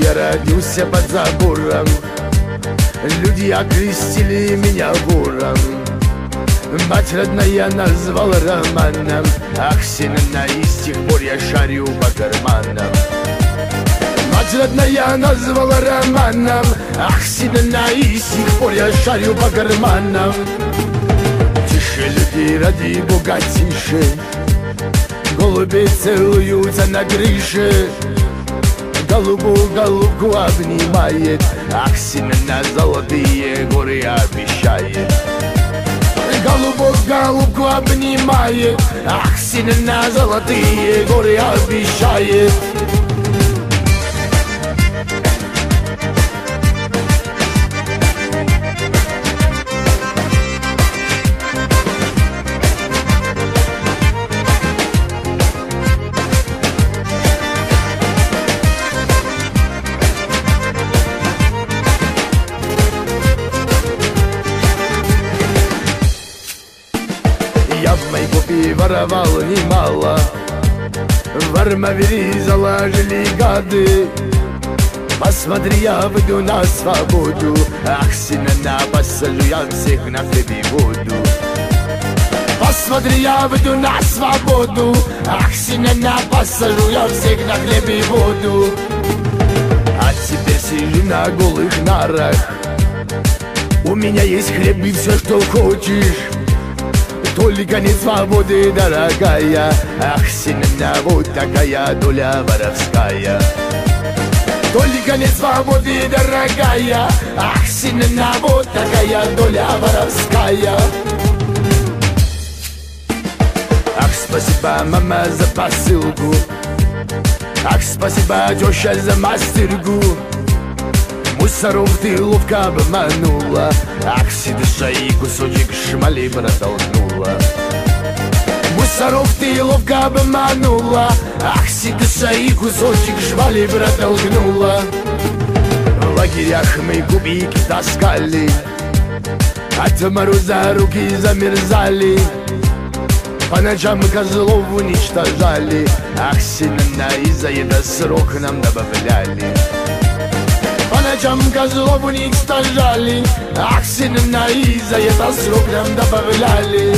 я родился под забором. Люди окрестили меня вором. Мать родная назвала романом. Ах, сына, и с тех пор я шарю по карманам. Мать родная назвала романом. Ах, сына, и с тех пор я шарю по карманам. Тише, люди, ради Бога, тише. Голуби целуются на крыше. Голубу голубку обнимает. Ах, семена золотые горы обещает. Голубок голубку обнимает. Ах, семена золотые горы обещает. Я в Майкопе воровал немало. В Армавире заложили гады. Посмотри, я выйду на свободу. Ах, семена посажу я всех на хлеб и воду. Посмотри, я выйду на свободу. Ах, семена посажу я всех на хлеб и воду. А теперь сижу на голых нарах. У меня есть хлеб и все, что хочешь. Только не свободы, дорогая. Ах, семена, вот такая доля воровская. Только не свободы, дорогая. Ах, семена, вот такая доля воровская. Ах, спасибо, мама, за посылку. Ах, спасибо, теща, за мастерку. Мусоров ты ловко обманула. Ах, сидыша и кусочек шмали протолкнула. Мусоров ты ловко обманула. Ах, сидыша и кусочек шмали протолкнула. В лагерях мы кубики таскали. От мороза руки замерзали. По ночам козлов уничтожали. Ах, семена, из-за еда срок нам добавляли. По ночам козлов уничтожали. Ах, семена, из-за это срок нам добавляли.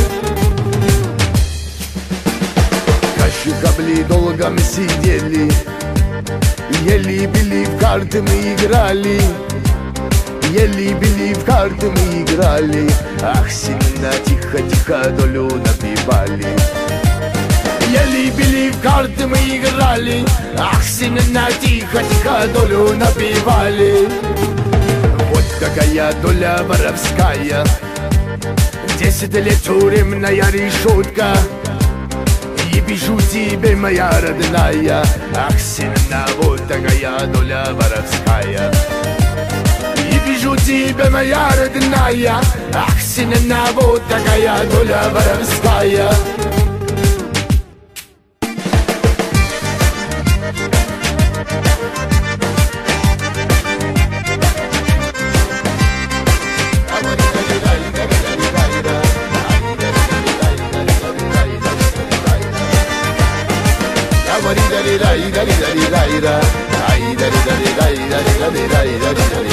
Каши кабли долго мы сидели. Ели, пили, в карты мы играли. Ели, пили, в карты мы играли. Ах, семена, тихо-тихо долю напивали. Ели, пили, в карты мы играли. Ах, семена, тихо-тихо долю напивали. Вот какая доля воровская. 10 лет тюремная решетка. И пишу тебе, моя родная. Ах, семена, вот такая доля воровская. И пишу тебе, моя родная. Ах, семена, вот такая доля воровская. Ay,